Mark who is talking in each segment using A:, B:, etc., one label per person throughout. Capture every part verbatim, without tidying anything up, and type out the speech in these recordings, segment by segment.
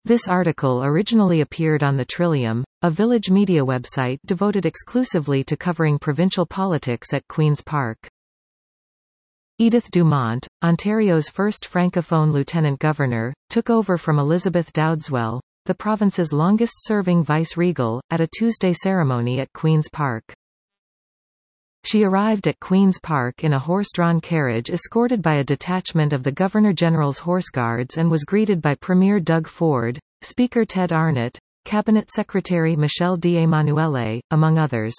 A: This article originally appeared on the Trillium, a Village media website devoted exclusively to covering provincial politics at Queen's Park. Edith Dumont, Ontario's first Francophone Lieutenant Governor, took over from Elizabeth Dowdeswell, the province's longest-serving vice-regal, at a Tuesday ceremony at Queen's Park. She arrived at Queen's Park in a horse-drawn carriage escorted by a detachment of the Governor-General's Horse Guards and was greeted by Premier Doug Ford, Speaker Ted Arnott, Cabinet Secretary Michelle D'Emanuele, among others.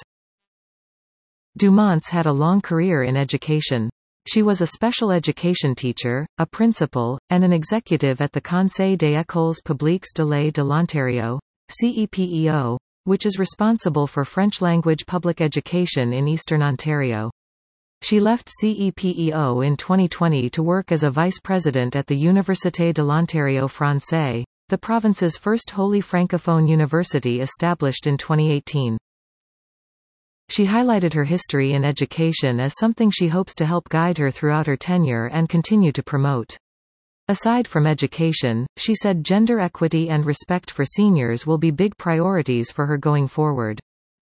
A: Dumont's had a long career in education. She was a special education teacher, a principal, and an executive at the Conseil des Écoles Publiques de de l'Ontario, C E P E O, which is responsible for French-language public education in Eastern Ontario. She left C E P E O in twenty twenty to work as a vice president at the Université de l'Ontario Français, the province's first wholly francophone university established in twenty eighteen. She highlighted her history in education as something she hopes to help guide her throughout her tenure and continue to promote. Aside from education, she said gender equity and respect for seniors will be big priorities for her going forward.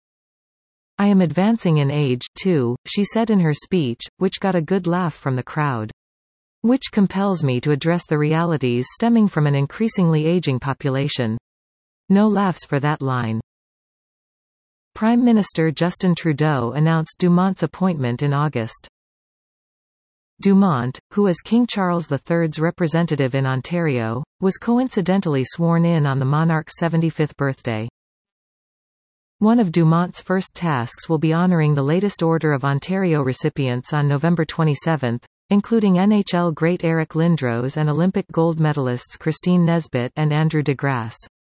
A: I am advancing in age, too, she said in her speech, which got a good laugh from the crowd. Which compels me to address the realities stemming from an increasingly aging population. No laughs for that line. Prime Minister Justin Trudeau announced Dumont's appointment in August. Dumont, who is King Charles the third's representative in Ontario, was coincidentally sworn in on the monarch's seventy-fifth birthday. One of Dumont's first tasks will be honouring the latest Order of Ontario recipients on November twenty-seventh, including N H L great Eric Lindros and Olympic gold medalists Christine Nesbitt and Andrew DeGrasse.